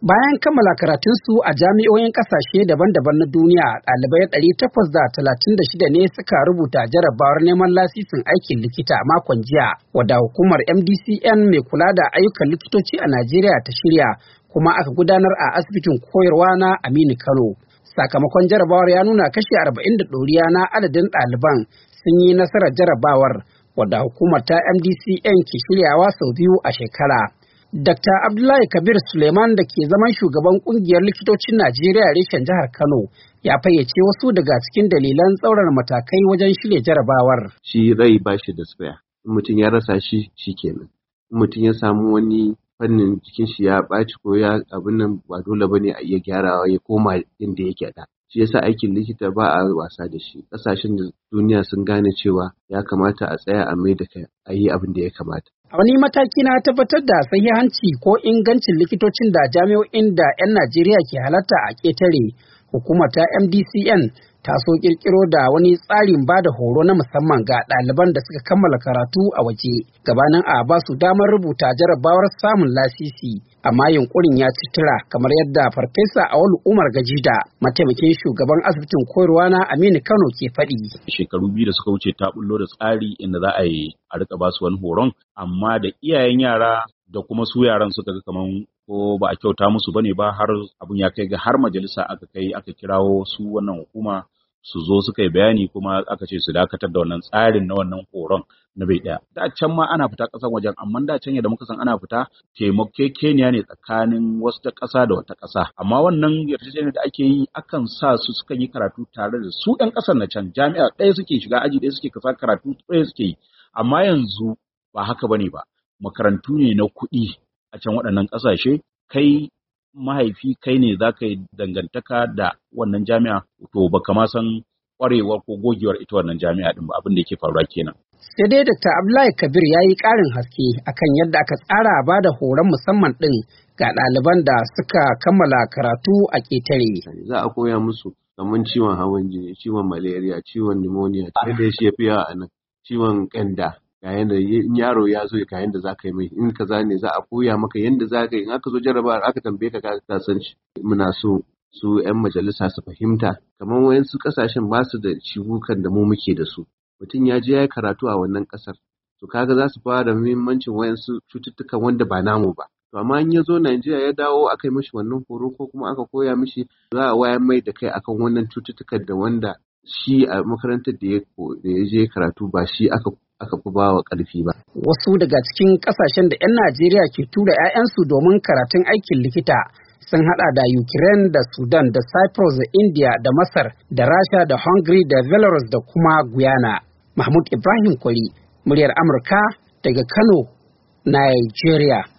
Bayan kammala karatunsu a jami'o'in ƙasashe daban-daban na duniya, ɗalibai 836 ne suka rubuta jarabawar neman lasisin aikin likita a makon jiya, wadda hukumar MDCN mai kula da ayyukan likitoci a Najeriya ta shirya, kuma aka gudanar a asibitin koyarwa na Aminu Kano. Sakamakon jarabawar ya nuna kashi 40 da ɗoriya na adadin ɗaliban sun yi nasarar jarabawar, wadda hukumar ta MDCN ke shiryawa sau biyu a shekara. Dr. Abdullahi Kabir Suleiman da ke zaman shugaban kungiyar likitocin Najeriya reshen jihar Kano ya fayyace wasu daga cikin dalilan tsaurara matakai wajen shirya jarabawar. Shi rai ba shi da tsaya. In mutum ya rasa shi kenan. In mutum ya samu wani fannin jikin shi ya ɓaci ko ya abin nan ba dole bane a iya gyarawa ya koma inda yake da. Shi yasa aikin likita ba a wasa da shi. Ƙasashen duniya sun gane cewa ya kamata a tsaya a mai da kai a yi abin da ya kamata. A wani mataki na tabbatar da sahihanci ko ingancin likitocin da jami'o'in da 'yan Najeriya ke halarta a ƙetare, hukumar ta MDCN ta so ƙirƙiro da wani tsarin ba da horo na musamman ga ɗaliban da suka kammala karatu a waje, gabanin a ba su damar rubuta jarabawar samun lasisi. Amma yunkurin ya ci tura, kamar yadda Farfesa Auwalu Umar Gajida, mataimakin shugaban asibitin koyarwa na Aminu Kano ke faɗi. Shekaru 2 da suka wuce ta bullo da tsari inda za a yi a rika ba su wani horon, amma da iyayen yara da kuma su yaran suka ga kaman ko ba a kyauta musu bane ba, har abun ya kai ga har majalisa aka kirawo su wannan hukuma su zo suka yi bayani, kuma aka ce su dakatar da wannan tsarin na wannan horon na bai daya. Da can ma ana fita ƙasan wajen, amma da can yadda muka san ana fita taimakekeniya ne tsakanin wasu ta ƙasa da wata ƙasa. Amma wannan yarjejeniyar da ake yi akan sa su suka yi karatu tare da su 'yan ƙasar na can, jami'a ɗaya suke shiga, aji ɗaya suke kasa karatu ɗaya suke yi. Amma yanzu ba haka bane ba, makarantu ne na kuɗi a can waɗannan ƙasashe. Kai mahaifi kai ne za ka yi dangantaka da wannan jami'a, to baka ma san ƙwarewar ko gogewar ita wannan jami'a ɗin ba, abin da yake faruwa kenan. Sai dai Dr. Abdullahi Kabir ya yi ƙarin haske akan yadda aka tsara ba da horon musamman ɗin ga ɗaliban da suka kammala karatu a ƙetare. Za a koya musu kamar ciwon hawan jini, ciwon malaria, ciwon pneumonia, da shi ya fi yawa a nan, ciwon ƙanda. Ga yanda yaro ya zo ga yanda za ka yi mai, in kaza ne za a koya maka yanda za ka yi, in aka zo jarrabawar aka tambaye ka san shi. Muna so su 'yan majalisa su fahimta, kamar wayansu ƙasashen ba su da ciwukan da mu muke da su. Mutum ya je ya yi karatu a wannan ƙasar, to kaga za su fara da muhimmancin wayansu cututtukan wanda ba namu ba. To amma in ya zo Najeriya ya dawo aka yi mishi wannan horo ko kuma aka koya mishi, za a wayar mai da kai akan wannan cututtukan da wanda shi a makarantar da ya je karatu ba shi aka fi ba wa ƙarfi ba. Wasu daga cikin ƙasashen da 'yan Najeriya ke tura 'ya'yansu domin karatun aikin likita sun haɗa da Ukraine da Sudan da Cyprus da India da Masar da Rasha da Hungary da Belarus da kuma Guyana. Mahmud Ibrahim Kwari, muryar Amurka daga Kano, Nigeria.